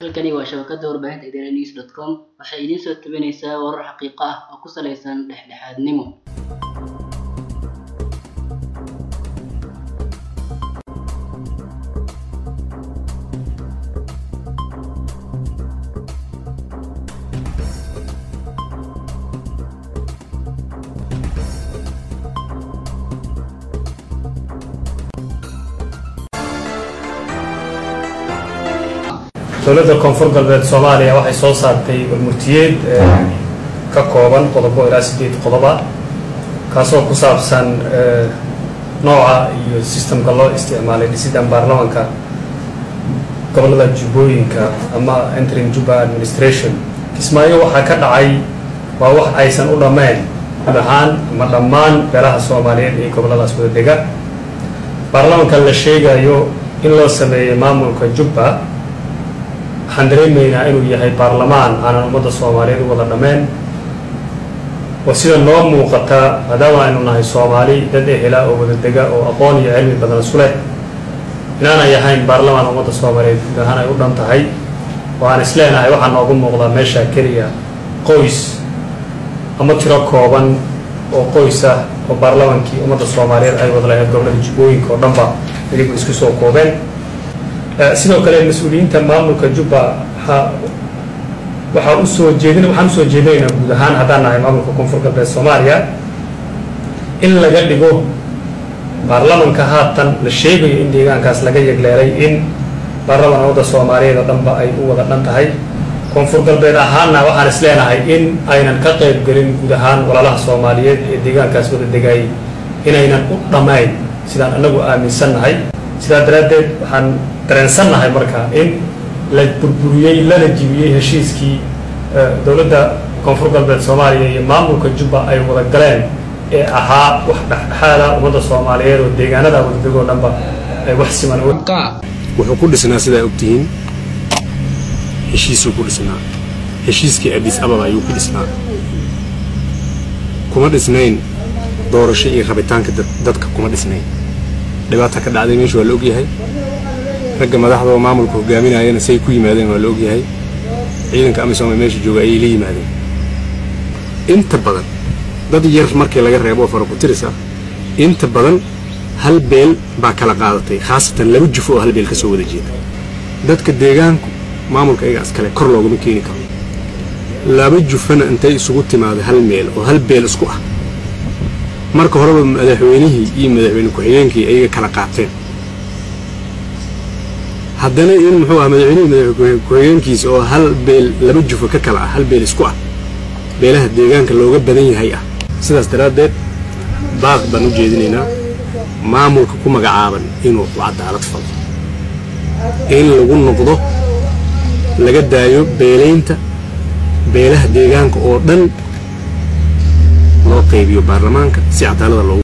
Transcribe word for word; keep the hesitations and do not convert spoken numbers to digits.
halkani waa shabakada warbaahinta idaaha news dot com waxay idin soo tabanaysaa warar xaqiiqo ah oo ku saleysan dhexdhexaadnimo. dowladda koonfur galbeed Soomaaliya waxay soo saartay warmurtiyeed ka kooban qodobo ilaa sideed qodoba kaasoo ku saabsan nooca iyo systemka loo isticmaalay dhisidda baarlamaanka gobolada Jubbooyinka ama interim Juba administration. Kismaayo waxa ka dhacay waa wax aysan u dhameen gudahaan ama dhammaan beelaha Soomaaliyeed ee goboladaas wada dega. Baarlamaanka la sheegayo in loo sameeyo maamulka Jubba waxaan dareemaynaa inuu yahay baarlamaan aan ummadda Soomaaliyeed u wada dhameen oo sida noo muuqata maadaama aynu nahay Soomaali dad ehela oo wada dega oo aqoon iyo cilmi badan isu leh inaanay ahayn baarlamaan ummadda Soomaaliyeed guud ahaan ay u dhan tahay waan isleenahay waxaa noogu muuqda meesha keliya qoys ama tiro kooban oo qoys ah oo baarlamaankii ummadda Soomaaliyeed ay wada lahayd gobolada Jubbooyinka oo dhanba iyagu isku soo koobeen. sidoo kale mas'uuliyiinta maamulka Jubba waxa uu soo jeedin waxaan soo jeedinaynaa guud ahaan haddaan nahay maamulka koonfur galbeed Soomaaliya in laga dhigo baarlamaanka haatan la sheegayo in deegaankaas laga yagleelay in baarlamaanka Soomaaliyeed oo dhanba ay u wada dhan tahay koonfur galbeed ahaana waxaan isleenahay in aynan ka qayb galin guud ahaan walaalaha Soomaaliyeed ee deegaankaas wada degay inaynan u dhamayn sidaan anagu aaminsanahay. sidaa daraadeed waxaan dareensannahay marka in la burburiyay lana jibiyay heshiiskii dowladda koonfur galbeed Soomaaliya iyo maamulka Jubba ay wada galeen ee ahaa wax dhexdhexaad ah ummadda Soomaaliyeed oo deegaanada wada degoo dhanba ay wax siman wuxuu ku dhisnaa sidaa ogtihiin heshiisuu ku dhisnaa heshiiskii Addis Ababa ayuu ku dhisnaa kuma dhisnayn doorasho iyo rabitaanka dadka kuma dhisnayn. dhibaato ka dhacday meesha waa la ogyahay ragga madaxda oo maamulka hogaaminayana say ku yimaadeen waa la ogyahay ciidanka amisom meesha jooga ay la yimaadeen inta badan dad yar markii laga reebo faro ku tirisa inta badan hal beel baa kala qaadatay khaasatan laba jufo oo hal beel ka soo wada jeeda dadka deegaanku maamulka iyaga askale kor looguma keeni karo laba jufana intay isugu timaado hal meel oo hal beel isku ah marka horeba madaxweynihii iyo madaxweyne ku-xigeenkii ayaga kala qaateen haddana in muxuu ah madaxweynihii madaxweyne ku-xigeenkiisa oo hal beel laba jufo ka kala ah hal beel isku ah beelaha deegaanka looga badan yahay ah sidaas daraaddeed baaq baan u jeedinaynaa maamulka ku magacaaban inuu cadaalad falo in lagu noqdo laga daayo beelaynta beelaha deegaanka oo dhan loo qaybiyo baarlamaanka si cadaalad loo